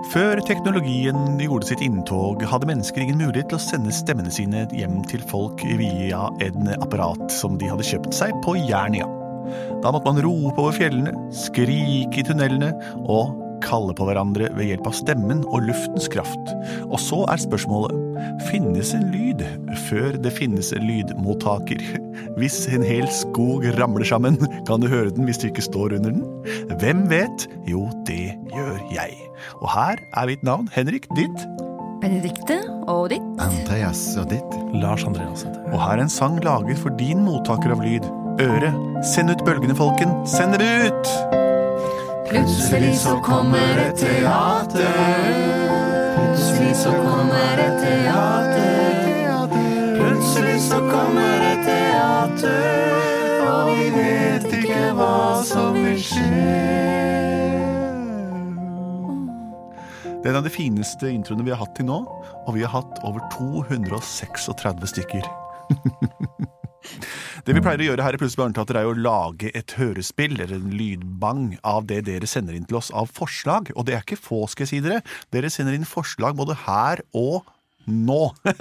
Før teknologien gjorde sitt inntog, hadde mennesker ingen mulighet til å sende stemmene sine hjem til folk via en apparat som de hadde kjøpt seg på Jernia. Da måtte man rope over fjellene, skrike i tunnelene og kalle på hverandre ved hjelp av stemmen og luftens kraft. Og så spørsmålet, finnes en lyd før det finnes en lydmottaker? Hvis en hel skog ramler sammen, kan du høre den hvis du ikke står under den? Hvem vet? Jo, det gjør jeg. Og her mitt navn, Henrik, ditt. Benedikte, og ditt. Andreas, og ditt. Lars Andreas. Og her en sang laget for din mottaker av lyd. Øre, send ut bølgene, folken. Send dem ut! Plutselig så kommer et teater. Plutselig så kommer et teater. Plutselig så kommer et teater. Og vi vet ikke hva som vil skje. Det en av de fineste introene vi har hatt til nå, og vi har hatt over 236 stykker. Det vi pleier å gjøre her i Plutselig Barneteater å lage et hørespill eller en lydbang av det dere sender inn til oss av forslag, og det ikke få, skal jeg si dere. Dere sender inn forslag både her og nå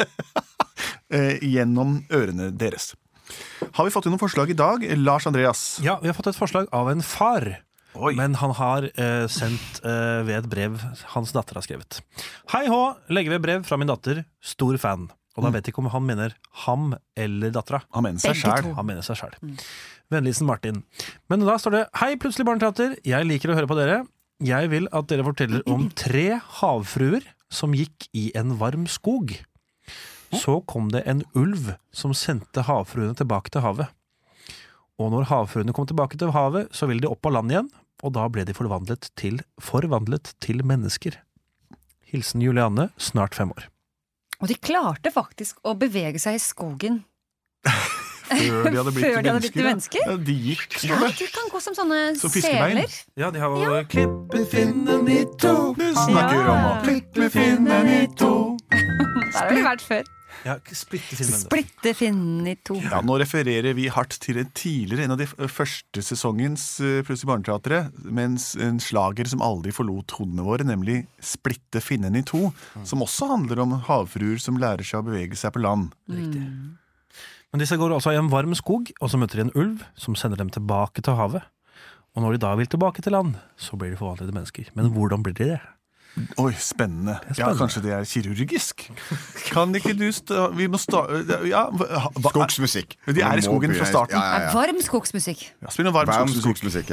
gjennom ørene deres. Har vi fått inn noen forslag i dag, Lars Andreas? Ja, vi har fått et forslag av en far. Oi. Men han har sendt ved et brev hans datter har skrevet. Hei hå, legger ved brev fra min datter, stor fan. Og da vet jeg ikke om han mener ham eller dattera. Han mener seg selv. Han mener seg selv. Vennligsen Martin. Men da står det, hei Plutselig Barneteater, jeg liker å høre på dere. Jeg vil at dere forteller om 3 havfruer som gikk i en varm skog. Så kom det en ulv som sendte havfruene tilbake til havet. Og når havfruene kom tilbake til havet, så ville de opp på land igjen, og da ble de forvandlet til mennesker. Hilsen Juliane, snart 5 år. Og de klarte faktisk å bevege seg i skogen Før de hadde blitt mennesker. Ja, de gikk Ja, de kan gå som sånne som fiskebein. seler. Ja, de har jo klippet finnen i to. Du snakker om å klippe finnen i to. Der har vi vært før. Ja, splitte finnen. Splitte finnen i to. Ja, nå refererer vi hardt til en av de første sesongens Plutselig Barneteatret, mens en slager som aldri forlot hodene våre, nemlig Splitte finnen i to, som også handler om havfruer som lærer seg å bevege seg på land. Riktig. Men disse går altså i en varm skog, og så møter de en ulv som sender dem tilbake til havet. Og når de da vil tilbake til land, så blir de forvandlet til mennesker. Men hvordan blir de det? Oi, spennende. Ja, kanskje det kirurgisk. Kan ikke du vi må ja, Skogsmusikk. De i skogen fra starten. Ja. Varm skogsmusikk. Ja, spill noe varm skogsmusikk. Ja.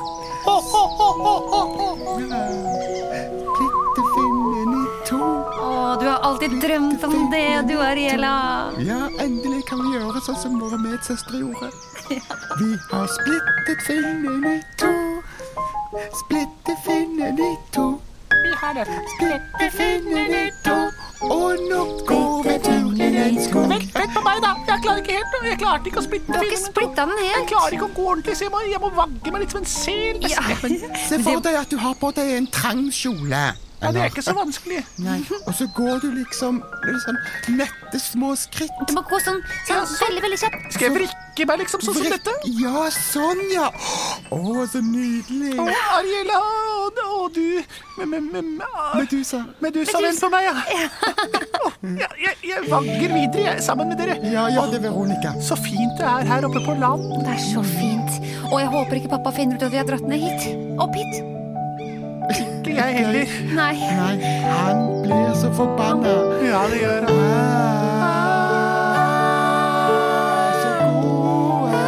Klitte finnen i to. Du har alltid drømt om det, du Ariela. Ja, endelig kan vi gjøre sånn som våre medsøstre gjorde. Vi har splittet finnen i to. Splittet finnen i to. Vi har det. Splitte finnen i to. Og nå går vi tur i en skog. Vent på meg da. Jeg klarte ikke å splitte Du har ikke finnen. splittet den Jeg helt. klarer ikke å gå ordentlig, så jeg må vagge meg litt som en sel. Ja. Se for deg at du har på deg en trang kjole. Ja, det ikke så vanskelig. Nei. Og så går du liksom nette små skritt. Du må gå sånn veldig, veldig kjapt. Skal jeg vrikke meg liksom sånn som dette? Ja, sånn ja. Å, så nydelig. Ariela, og du Medusa. Medusa, vent på meg, ja. Jeg vagger videre, sammen med dere. Ja, det er Veronica. Så fint det her oppe på land. Det så fint. Og jeg håper ikke pappa finner ut at vi har dratt ned hit. Opp hit. Ikke jeg heller. Nei. Nei, han blir så forbanna. Ja, det gjør han. Så gode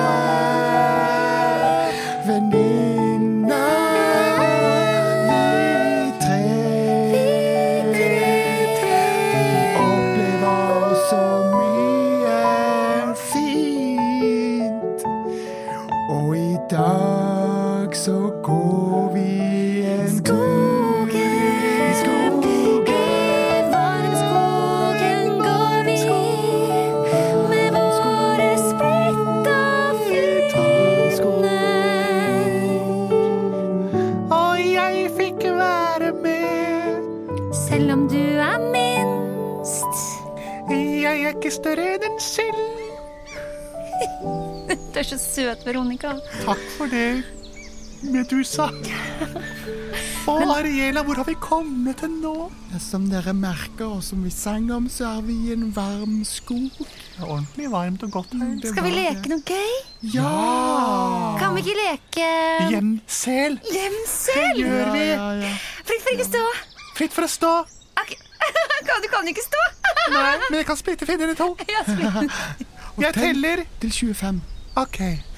venninner. Vi tre. Vi opplever så mye fint. Og i dag så går vi en tur. Selv om du minst. Jeg ikke større enn en selv. Du så søt, Veronica. Takk for det. Medusa. Å, Ariela, hvor har vi kommet til nå? Ja, som dere merker, og som vi sang om, så er vi i en varm skog. Det er ordentlig varmt og godt her. Skal vi leke noe gøy? Ja! Kan vi ikke leke Gjemsel. gjemsel? Gjør vi? Ja. Fritt for ikke stå. Fritt for å stå. Ok. Du kan ikke stå. Nei, men jeg kan splitte fingrene to. Ja, splitt. Jeg teller. Til 25. Ok.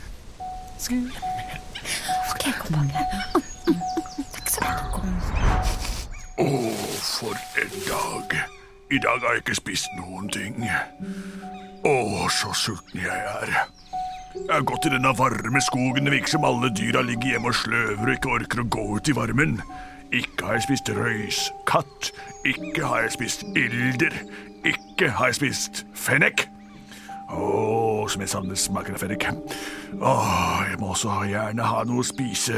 Ok, kom bak. Takk så mye. For en dag. I dag har jeg ikke spist noen ting. Så sulten jeg er. Jeg har gått i denne varme skogen. Det virker som alle dyra ligger hjemme og sløver og ikke orker å gå ut i varmen. Ikke har jeg spist røyskatt. Ikke har jeg spist ilder. Ikke har jeg spist fennek. Som jeg savner smaken av fennek. Jeg må også gjerne ha noe å spise.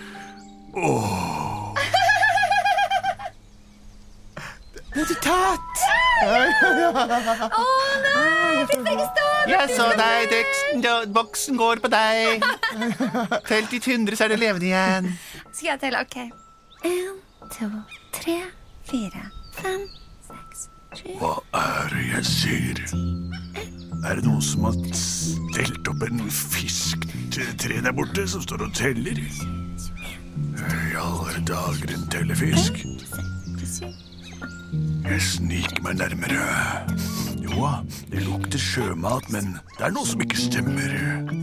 Meditat! Nei, fritt for ikke stå. Jeg så deg, Dexten. Boksen går på deg. Tell til 100, så er det levende igjen. Skal jeg telle? Ok. 1, 2, 3, 4, 5, 6, 7. Hva er det jeg ser? Er det noen som har stelt opp en fisk til tre der borte som står og teller? I alle dager en tellefisk. Jeg sniker meg nærmere. Jo, det lukter sjømat, men det er noe som ikke stemmer.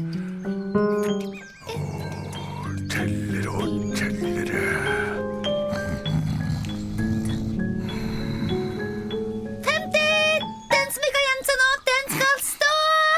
Teller og teller. Den som ikke har gjemt seg nå, den skal stå.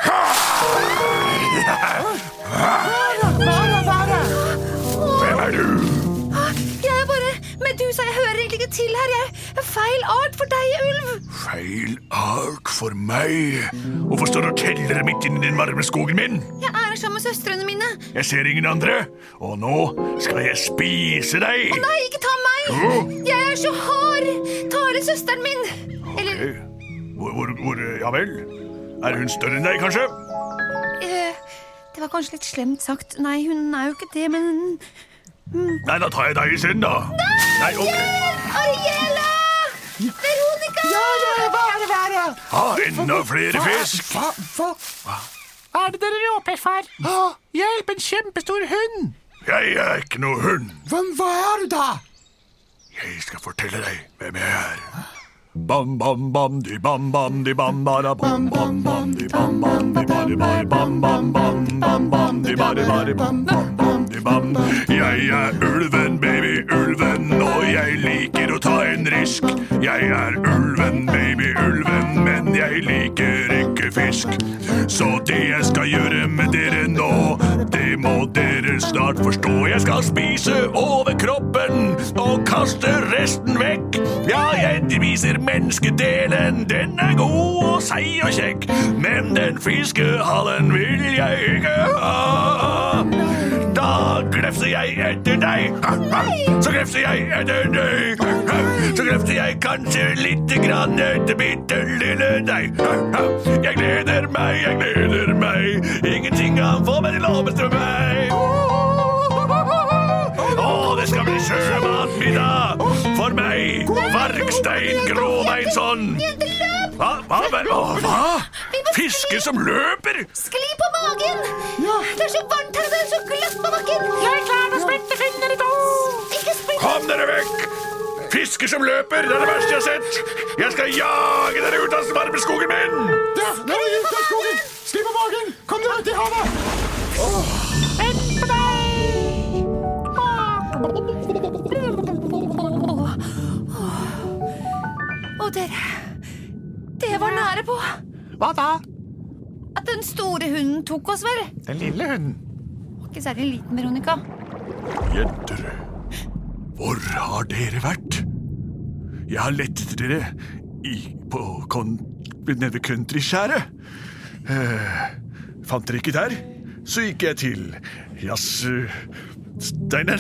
Hvem er du? Jeg er bare Medusa. Jeg hører egentlig ikke til her. Jeg er feil art for deg, ulv. Feil art for meg? Hvorfor står du og teller midt inn i den varme skogen min? Jeg er her sammen med søstrene mine. Jeg ser ingen andre, og nå skal jeg spise deg. Nei, ikke ta meg. Jo. Jeg er så hard. Ta hele søsteren min. Eller, Ja vel? Er hun større enn deg, kanskje? det var kanskje litt slemt sagt. Nei, hun er jo ikke det, men... Nei, da tar jeg deg i stedet, da. Nei, ok. Ariela! Veronica! Hva er det? Enda flere fisk. Hva er det dere råper for? Hjelp, en kjempestor hund! Jeg er ikke noe hund. Hva er du da? Jeg skal fortelle deg hvem jeg er. Bam, bam, bam, di bam, bam, di bam, bada, bam, bam, bam, di bam, bam, di badi, badi, bam, bam, bam, bam, bam, di badi, badi, bam, bam, bam, di bam. Jeg er ulven, baby, ulven, og jeg liker å ta en risk. Jeg er ulven, baby, ulven, men jeg liker ikke fisk. Så det jeg skal gjøre med dere nå, det må dere snart forstå. Jeg skal spise over kroppen og kaste resten vekk. Ja, jeg spiser menneskedelen, den er god og seig og kjekk, men den fiskehalen vil jeg ikke ha. Da grefser jeg etter deg, så grefser jeg etter deg, så grefser jeg kanskje litt grann etter bitte lille deg. Jeg gleder meg, ingenting kan få meg til å bestemme meg. Det skal bli sjømatmiddag for meg, Vargstein Gråbeinsson. Hva? Fisker som løper? Skli på magen! Det er så varmt her, og det er så glatt på bakken. Jeg er klar til å splitte fingrene i to! Ikke splitt! Kom dere vekk! Fisker som løper, det er det verste jeg har sett. Jeg skal jage dere ut av varme skogen min. Der er vi ute av skogen! Skli på magen! Kom dere ut i havet! Vent på deg! Dere, det var nære på. Hva da? At den store hunden tok oss, vel? Den lille hunden. Var ikke særlig liten, Veronica. Jenter, hvor har dere vært? Jeg har lett etter dere nede ved countryskjæret. Fant dere ikke der? Så gikk jeg til Steiner.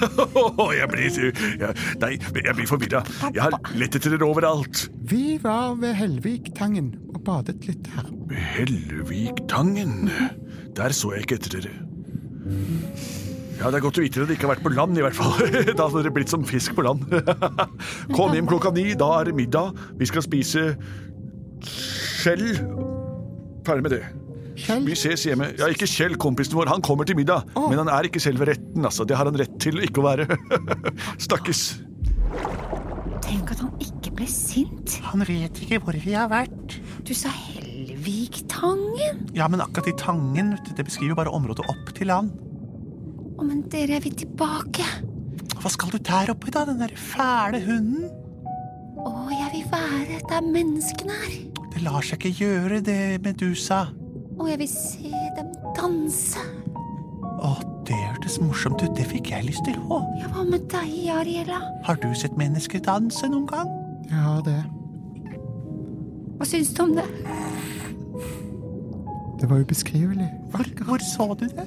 Jeg blir forvirret. Jeg har lett etter dere overalt. Vi var ved Helviktangen og badet litt her. Helviktangen? Der så jeg ikke etter dere. Ja, det er godt å vite at det ikke har vært på land i hvert fall. Da hadde det blitt som fisk på land. Kom hjem 9:00, da er det middag. Vi skal spise skjell. Ferdig med det. Kjell? Vi ses hjemme. Ja, ikke Kjell, kompisen vår. Han kommer til middag. Men han er ikke selve retten, altså. Det har han rett til ikke å være. Stakkes. Tenk at han ikke ble sint. Han vet ikke hvor vi har vært. Du sa Helvigtangen. Ja, men akkurat i Tangen, det beskriver bare området opp til land. Å, men dere, jeg vil tilbake. Hva skal du der oppe da, den der fæle hunden? Å, jeg vil være der menneskene er. Det lar seg ikke gjøre det, Medusa. Og jeg vil se dem danse. Å, det hørtes morsomt ut. Det fikk jeg lyst til å. Ja, hva med deg, Ariela? Har du sett mennesker danse noen gang? Jeg har det. Hva syns du om det? Det var ubeskrivelig. Hvor så du det?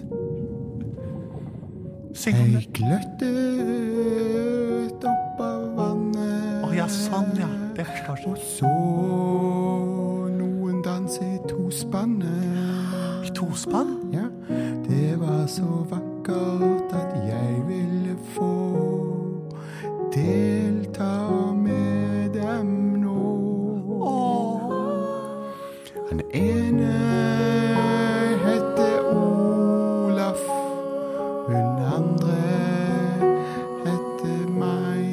Syng om det. Jeg gløttet opp av vannet. Å ja, sånn, ja. Det forstår jeg. Og så noen danse i tospannet. I tospann? Ja, det var så vakkert at jeg ville få delta med dem nå. Han ene hette Olaf, hun andre hette meg.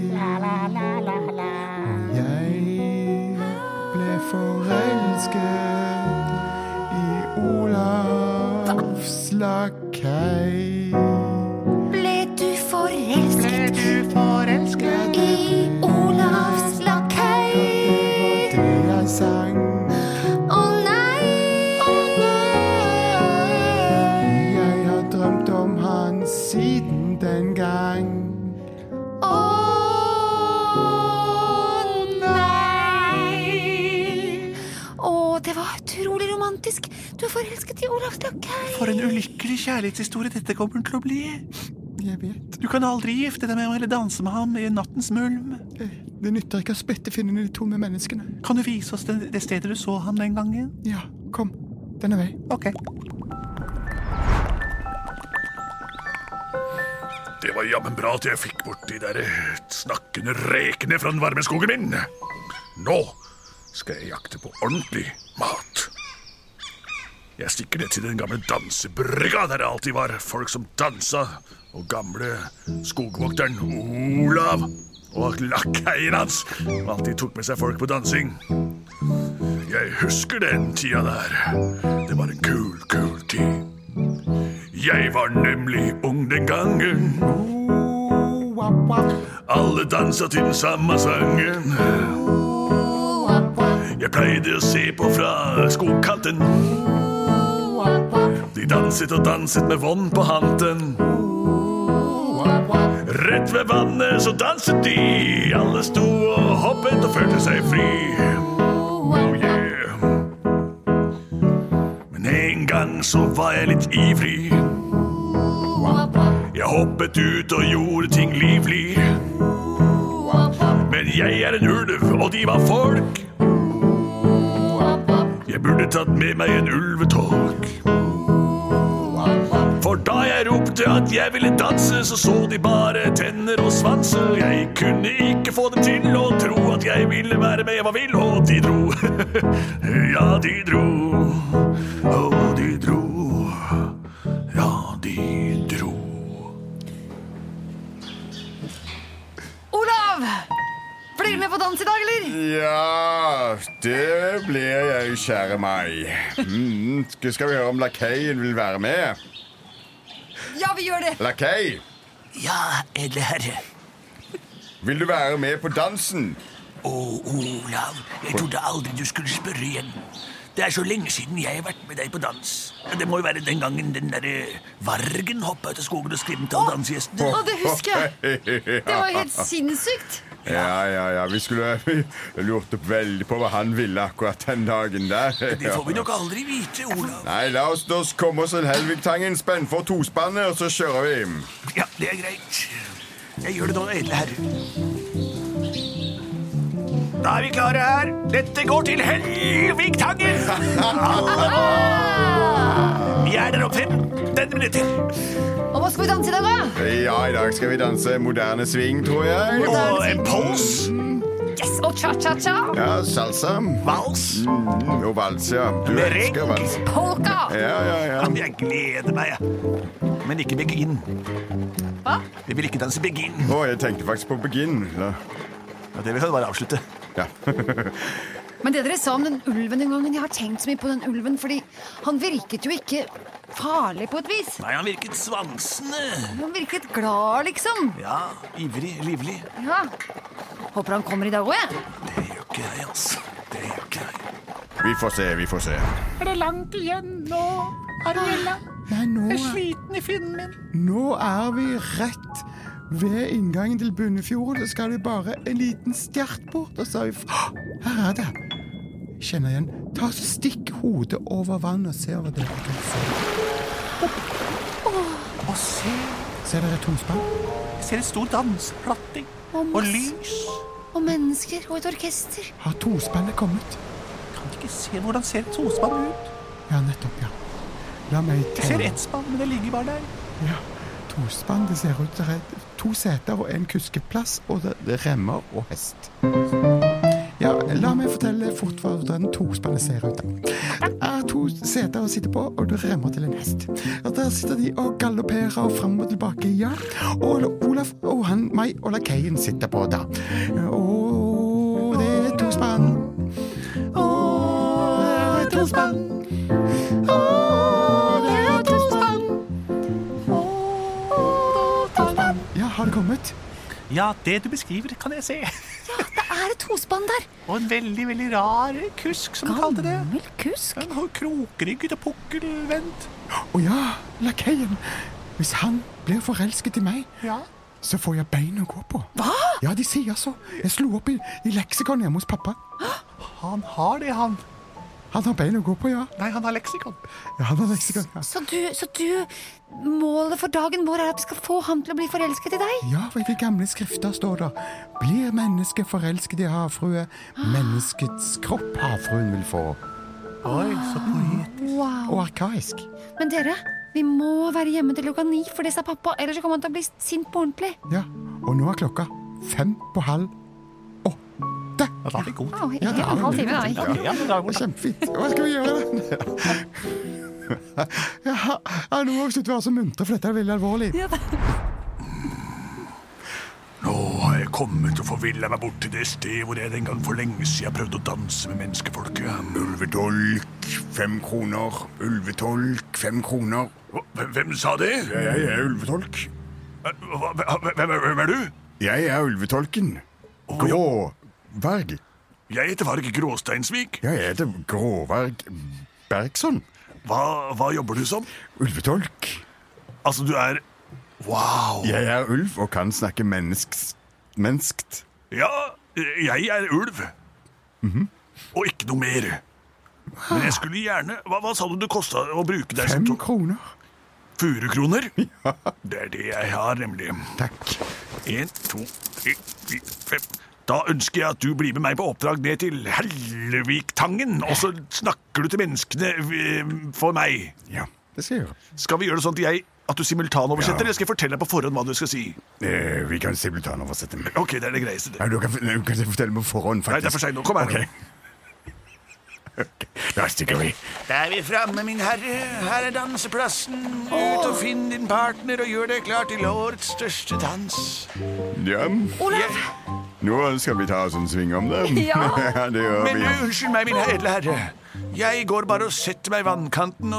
Og jeg ble forelsket i Olafs lakei. Ble du forelsket i Olavs lakei? Det jeg sang. Å nei! Jeg har drømt om han siden den gang. Å nei! Å, det var utrolig romantisk. Du er forelsket i Olavs lakei. For en ulykkelig kjærlighetshistorie dette kommer til å bli. Jeg vet. Du kan aldri gifte deg med ham eller danse med ham i nattens mulm. Det nytter ikke å splitte finnene de to med menneskene. Kan du vise oss det stedet du så ham den gangen? Ja, kom. Denne vei. Ok. Det var jammen bra at jeg fikk bort de der snakkende rekene fra den varme skogen min. Nå skal jeg jakte på ordentlig mat. Jeg stikker ned til den gamle dansebrygga, der det alltid var folk som dansa, og gamle skogvokteren Olav og lakeien hans alltid tok med seg folk på dansing. Jeg husker den tida der. Det var en kul tid. Jeg var nemlig ung den gangen. Alle dansa til den samme sangen. Jeg pleide å se på fra skogkanten. De danset og danset med vann på handen. Rett ved vannet så danset de. Alle sto og hoppet og følte seg fri. Oh yeah. Men en gang så var jeg litt ivrig. Jeg hoppet ut og gjorde ting livlig. Men jeg er en ulv, og de var folk. Jeg burde tatt med meg en ulvetolk. For da jeg ropte at jeg ville danse, så de bare tenner og svanser. Jeg kunne ikke få dem til å tro at jeg ville være med hva vil, og de dro. Ja, de dro. Og de dro. Ja, de dro. Olav! Blir du med på dans i dag, eller? Ja, det blir jeg, kjære meg. Skal vi høre om lakeien vil være med? Ja, vi gjør det. Lakei, Ja, edle herre. vil du være med på dansen? Å, Olav, jeg trodde aldri du skulle spørre igjen. Det er så lenge siden jeg har vært med deg på dans. Det må jo være den gangen den der vargen hoppet ut av skogen og skrimte alle dansgjestene. Å, det husker jeg. Det var helt sinnssykt. Ja. Vi skulle lurt opp veldig på hva han ville akkurat den dagen der. Det får vi nok aldri vite, Olav. Nei, la oss komme oss en Helvigtangen, spenn for tospannet, og så kjører vi. Ja, det er greit. Jeg gjør det nå, edle herre. Da er vi klare her. Dette går til Helvigtangen. Vi er der om 15 minutter. Og hva skal vi danse i dag, da? Ja, i dag skal vi danse moderne swing, tror jeg. Og en pols. Yes, og cha-cha-cha. Ja, salsa. Vals. Og vals, ja. Du Merengue. elsker vals. Polka. Ja. Jeg gleder meg, jeg. Men ikke begin. Hva? Jeg vil ikke danse begin. Jeg tenkte faktisk på begin. Ja. Ja, det vil jeg bare avslutte. Ja. Men det dere sa om den ulven en gang, jeg har tenkt så mye på den ulven, fordi han virket jo ikke farlig på et vis. Nei, han virket svansende. Han virket glad, liksom. Ja, ivrig, livlig. Ja. Håper han kommer i dag også, jeg. Det gjør ikke jeg, altså. Det gjør ikke jeg. Vi får se. Er det langt igjen nå, Ariella? Nei, nå er Sliten i finnen min. Nå er vi rett ved inngangen til Bunnefjorden. Så skal vi bare en liten stjert bort, og så er vi... Her er det. Kjenner igjen. Ta så stikk hodet over vann og se over det du kan se. Og se, Ser dere et tospann? jeg ser et stor danseplatting. Og lys. Og mennesker og et orkester. Har tospannet kommet? Kan ikke se hvordan ser et tospann ut. Ja, nettopp, ja. La meg Jeg ser telle. ett spann, men det ligger bare der. Ja, tospann, det ser ut. Det er 2 seter og en kuskeplass, og det er remmer og hest. Ja, la meg fortelle fort hvordan tospannet ser ut. Det er 2 seter å sitte på, og det remmer til en hest. Og der sitter de og galopperer og frem og tilbake, ja. Og Olaf og meg og lakeien sitter på da. Og det er tospann. Og det er tospann. Og det er tospann. Ja, har det kommet? Ja, det du beskriver, kan jeg se. Det er et tospann der. Og en veldig, veldig rar kusk, som du kalte det. Gammel kusk. En krokrygget og pukkelvendt. Å ja, lakeien. Hvis han blir forelsket i meg, Ja. så får jeg bein å gå på. Hva? Ja, de sier så. Jeg slo opp i leksikon hjemme hos pappa. Han har det, han. Han har bein å gå på, ja. Nei, han har leksikon. Ja, han har leksikon, ja. Så du målet for dagen vår er at vi skal få ham til å bli forelsket i deg? Ja, for i de gamle skrifter står det: blir mennesket forelsket i havfrue, menneskets kropp havfruen vil få. Oi, så poetisk. Wow. Og arkaisk. Men dere, vi må være hjemme til klokka 9, for det sa pappa, ellers så kommer han til å bli sint på ordentlig. Ja, og nå er klokka 7:30. Ja, da er vi gode. Wow, Ja, det er en halv time, nei. Ok, ja, men da går Det det. er kjempefint. Hva skal vi gjøre da? Ja, nå må vi slutte å være så muntre, for dette er veldig alvorlig. Nå har jeg kommet og forvillet meg bort til det sted hvor jeg den gang for lenge siden prøvde å danse med menneskefolket. Ulvetolk, 5 kroner. Ulvetolk, 5 kroner. Hvem sa det? Jeg er ulvetolk. Hvem er du? Jeg er ulvetolken. Gråvarg. Jeg heter Varg Gråsteinsvik. Jeg heter Gråvarg Bergson. Hva jobber du som? Ulvetolk. Altså, du er... Wow. Jeg er ulv og kan snakke menneskt. Ja, jeg er ulv. Og ikke noe mer. Men jeg skulle gjerne... Hva sa du det kostet å bruke deg som 5 kroner. furukroner? Ja. Det er det jeg har, nemlig. Takk. 1, 2, 3, 4, 5. Da ønsker jeg at du blir med meg på oppdrag ned til Helleviktangen, og så snakker du til menneskene for meg. Ja, det skal jeg gjøre. Skal vi gjøre det sånn at du simultanoversetter, Ja. eller skal jeg fortelle deg på forhånd hva du skal si? Vi kan simultanoversette. Ok, det er det greieste. Ja, du kan fortelle meg på forhånd, faktisk. Nei, det er for sent nå. Kom her. Ok. Da stikker vi. Da er vi framme, min herre. Her er danseplassen. Ut og finn din partner og gjør deg klar til årets største dans. Ja, Olaf! nå skal vi ta oss en sving om det. Ja. Det gjør Men vi. unnskyld meg, min edle herre. Jeg går bare og setter meg i vannkanten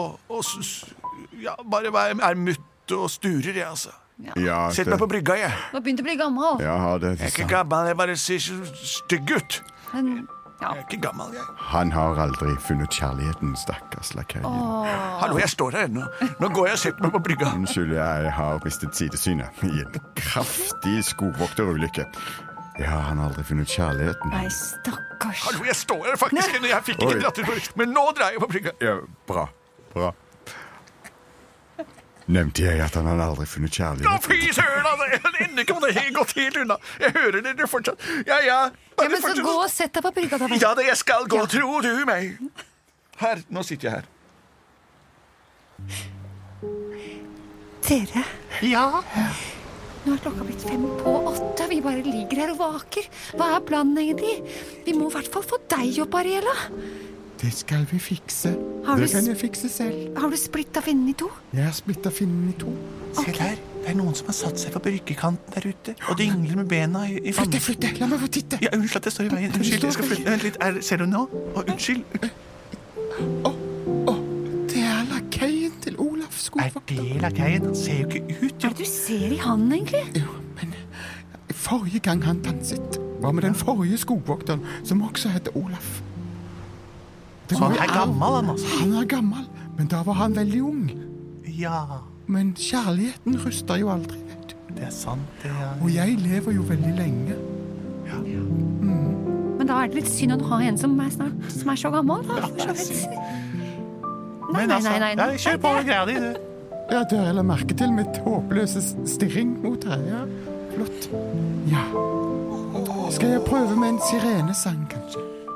bare er mutt og sturer, jeg, altså. Ja, Sett meg på brygga, jeg. Du har begynt å bli gammel. Ja, det Jeg er ikke gammel, jeg bare ser så stygg ut. Men, ja. Jeg er ikke gammel, jeg. Han har aldri funnet kjærligheten, stakkars lakei. Hallo, jeg står her ennå. Nå går jeg og setter meg på brygga. Unnskyld, jeg har mistet sidesynet i en kraftig skogvokterulykke. Ja, han har aldri funnet kjærligheten. Nei, stakkars. Hallo, jeg står her faktisk ennå. Jeg fikk ikke Oi. dratt ut, men nå drar jeg på brygga. Ja, bra. Nevnte jeg at han har aldri funnet Å, kjærligheten? fy søren, altså! Ennå ikke hadde jeg gått helt unna. Jeg hører dere fortsatt. Ja. Ja, Bare men så fortsett. gå og sett deg på brygga, da vel. Ja, det jeg skal gå, Ja. tror du meg. Her, nå sitter jeg her. Dere, Ja, nå klokka blitt 7:05. Vi bare ligger her og vaker. Hva planen egentlig? Vi må I hvert fall få deg opp, Ariela. Det skal vi fikse. Har du Det kan jeg fikse selv. Har du splittet finnen I 2? Jeg har splittet finnen I 2. se der. Det noen som har satt seg på bryggekanten der ute og dingler med bena I vann. Flytte, la meg få titte. Ja, unnskyld at jeg står I veien. Unnskyld, jeg skal flytte. Vent litt, ser du nå? Unnskyld. Det lakeien til Olaf Skogvokter. Det lakeien? Han ser jo ikke ut, Hva du ser I han egentlig? Jo, men forrige gang han danset var med den forrige skogvokteren, som også heter Olaf. Det Så han var jo gammel, han altså. Han gammel, men da var han veldig ung. Ja, Men kjærligheten ruster jo aldri, vet du. det sant, det Og jeg lever jo veldig lenge. Men da det litt synd å ha en som så gammel, da. For så vidt. Nei. kjør på med greia di, du. Ja, du har heller merke til mitt håpløse stirring mot her, ja. Flott. Ja. Skal jeg prøve med en sirenesang, kanskje?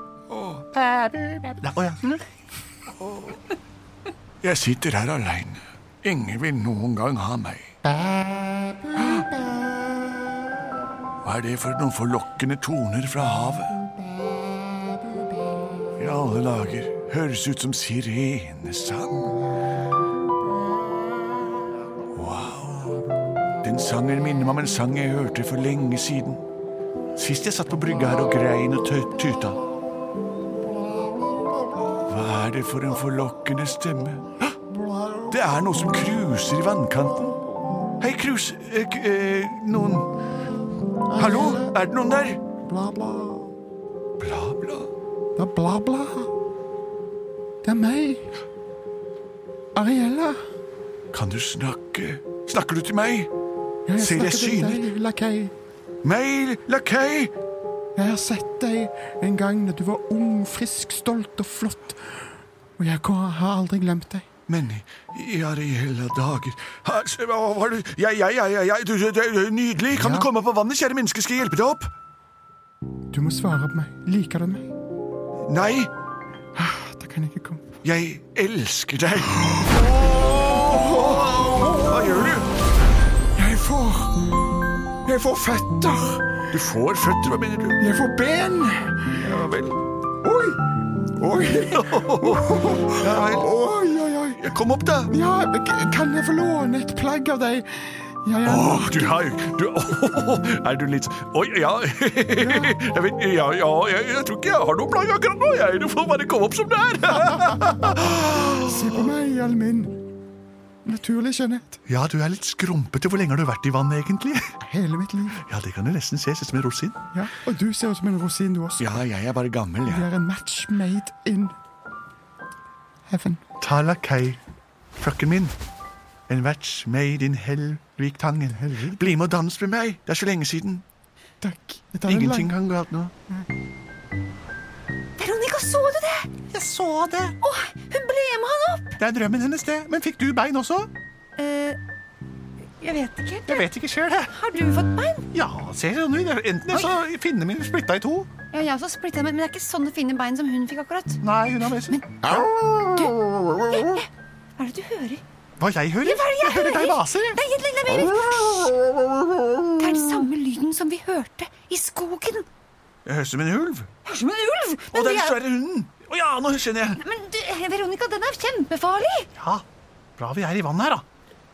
Jeg sitter her alene. Ingen vil noen gang ha meg. Hva det for noen forlokkende toner fra havet? I alle dager høres ut som sirenesang. Wow. Den sangen minner meg om en sang jeg hørte for lenge siden. Sist jeg satt på brygga her og grein og tuta. Hva det for en forlokkende stemme? Det noe som kruser I vannkanten. Hei, krus... noen... Hallo, det noen der? Bla, bla. Bla, bla. Det bla, bla. Det meg. Ariela. Kan du snakke? Snakker du til meg? Jeg Ser jeg snakker til syner? deg, lakei. Meg, lakei! Jeg har sett deg en gang da du var ung, frisk, stolt og flott. Og jeg har aldri glemt deg. Men I Ariela dager... Hva var det? Du er nydelig. Kan Ja. du komme opp på vannet, kjære menneske? Skal jeg hjelpe deg opp? Du må svare på meg. Liker du meg? Nei, Da kan jeg ikke komme. jeg elsker deg. Hva gjør du? Jeg får føtter. Du får føtter, hva mener du? Jeg får ben. Ja vel. Oi. Oi. Ja vel. Oi. Ja, kom opp da. Ja, kan jeg få låne et plagg av deg? Ja. Du har du litt... Oi, ja. Jeg vet, jeg tror ikke jeg har noe plagg akkurat nå. Du får bare komme opp som det Se på meg, all min naturlig skjønnhet. Ja, du litt skrumpete. Hvor lenge har du vært I vannet egentlig? Hele mitt liv. Ja, det kan du nesten se. Ser ut som en rosin. Ja, og du ser ut som en rosin, du også. Ja, jeg bare gammel, Vi jeg. en match made in heaven. Ta lakei, frøkken min. En match made in Hellviktangen. Bli med og dans med meg. Det så lenge siden. Takk. Jeg tar en Ingenting lang- kan gå galt nå. Veronica, så du det? Jeg så det. Åh, hun ble med han opp. Det drømmen hennes, det. Men fikk du bein også? Jeg vet ikke. Jeg vet ikke selv, jeg. Har du fått bein? Ja, ser du nå. Enten så finnene mine splittet I 2. Ja, jeg har også splittet, men det ikke sånne fine bein som hun fikk akkurat. Nei, hun har med seg. Hva det du hører? Hva jeg hører? Hva det Jeg hører deg baser. Nei, det den samme lyden som vi hørte I skogen. Jeg hører som en ulv. Hører som en ulv. Og den svære hunden. Å nå skjønner jeg. Men du, Veronica, den kjempefarlig. Ja, bra vi I vannet her, da.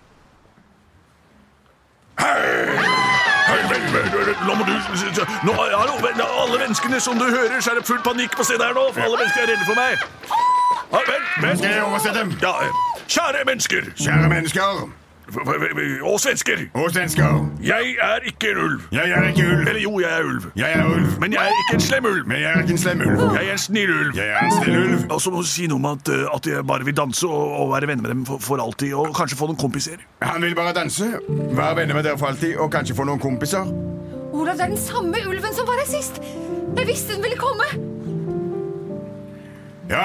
Nå må du... Nå, alle menneskene som du hører, så det full panikk på stedet her nå, for alle mennesker redde for meg. Vent. Skal jeg oversette? Ja, kjære mennesker. Kjære mennesker Og svensker. og svensker. Jeg ikke en ulv. Jeg ikke ulv. Eller jo, jeg ulv. Jeg ulv. Men jeg ikke en slem ulv. Men jeg ikke en slem ulv. Jeg en snill ulv. Jeg en snill ulv. Og så må du si noe om at jeg bare vil danse og være venner med dem for alltid, og kanskje få noen kompiser. Han vil bare danse, være venner med dere for alltid, og kanskje få noen kompiser. Olav, det den samme ulven som var her sist. Jeg visste den ville komme. Ja,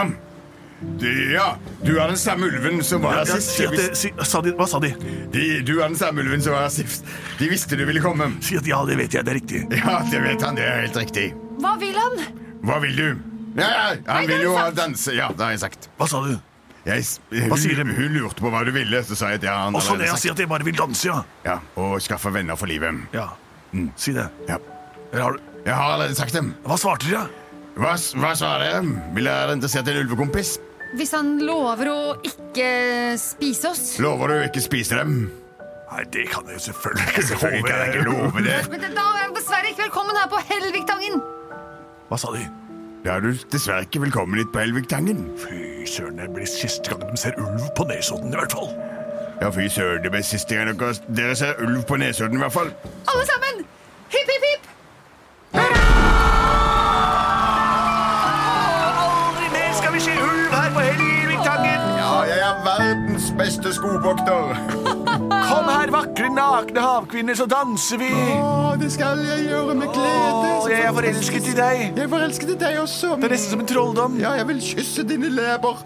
du den samme ulven som var her sist. Hva sa de? Du den samme ulven som var her sist. De visste du ville komme. Si at ja, det vet jeg, det riktig. Ja, det vet han, det helt riktig. Hva vil han? Hva vil du? Ja, han vil jo danse. Ja, det har jeg sagt. Hva sa du? Hva sier de? Hun lurte på hva du ville, så sa jeg at Og så det jeg sier at jeg bare vil danse, ja. Ja, og skaffe venner for livet. Ja, si det. Ja. Jeg har allerede sagt dem. Hva svarte dere? Hva svarer jeg? Vil jeg være interessert i en ulvekompis? Hvis han lover å ikke spise oss. Lover du ikke spise dem? Nei, det kan jeg selvfølgelig ikke Selvfølgelig kan jeg ikke love det. Men da er jeg dessverre ikke velkommen her på Helvigtangen. Hva sa de? Da er du dessverre ikke velkommen hit på Helvigtangen. Fy søren, det blir siste gang de ser ulv på Nesodden i hvert fall. Ja, fy søren, det blir siste gang dere ser ulv på Nesodden i hvert fall. Alle sammen! Hipp, hipp, hipp! Aldri mer skal vi se ulv her på Helvigtangen. Ja, jeg er verdens beste skobokter. Kom her, vakre, nakne havkvinner, så danser vi. Det skal jeg gjøre med glede. Jeg er forelsket i deg. Jeg er forelsket i deg også. Det er nesten som en trolldom. Ja, jeg vil kysse dine leber.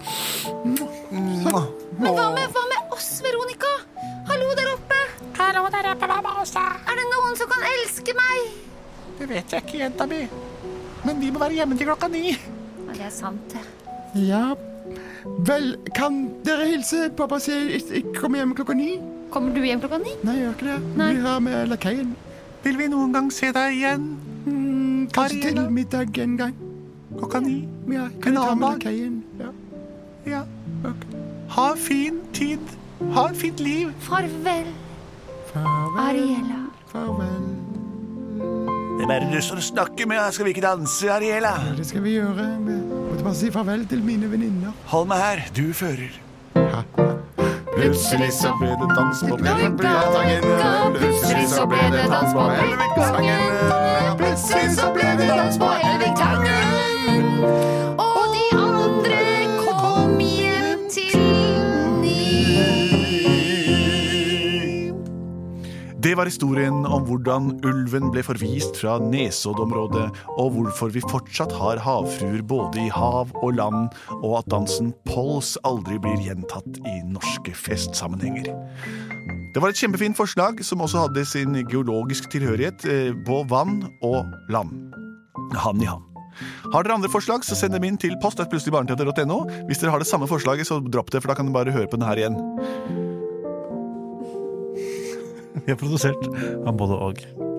Men hva med oss, Veronica? Hallo der oppe. Hallo der oppe, hva med oss da? Er det noen som kan elske meg? Det vet jeg ikke, jenta mi. Men vi må være hjemme til 9:00. Ja, det er sant, det. Ja, vel, kan dere hilse pappa si ikke komme hjem 9:00? Kommer du hjem 9:00? Nei, jeg gjør ikke det. Nei. Vi har med lakaien. Vil vi noen gang se deg igjen? Kanskje til middag en gang. 9:00. Ja, kan jeg ta annen med dag? lakaien? Ja. Ja. Ha en fin tid. Ha en fint liv. Farvel, Farvel, Ariela. farvel. Hvem er det du står og snakker med? Skal vi ikke danse, Ariela? Ja, det skal vi gjøre. Jeg måtte bare si farvel til mine venninner. Hold meg her, du fører. Plutselig så ble det dans på Helvigtangen. Plutselig så ble det dans på Helvigtangen. Plutselig så ble det dans på Helvigtangen. Og de andre kom hjem til Det var historien om hvordan ulven ble forvist fra Nesodd-området, og hvorfor vi fortsatt har havfruer både i hav og land, og at dansen Pols aldri blir gjentatt i norske festsammenhenger. Det var et kjempefint forslag som også hadde sin geologisk tilhørighet på vann og land. Hand i hand. Har dere andre forslag, så send dem inn til post@plutseligbarneteater.no. Hvis dere har det samme forslaget, så dropp det, for da kan du bare høre på den her igjen. Vi er produsert av både og.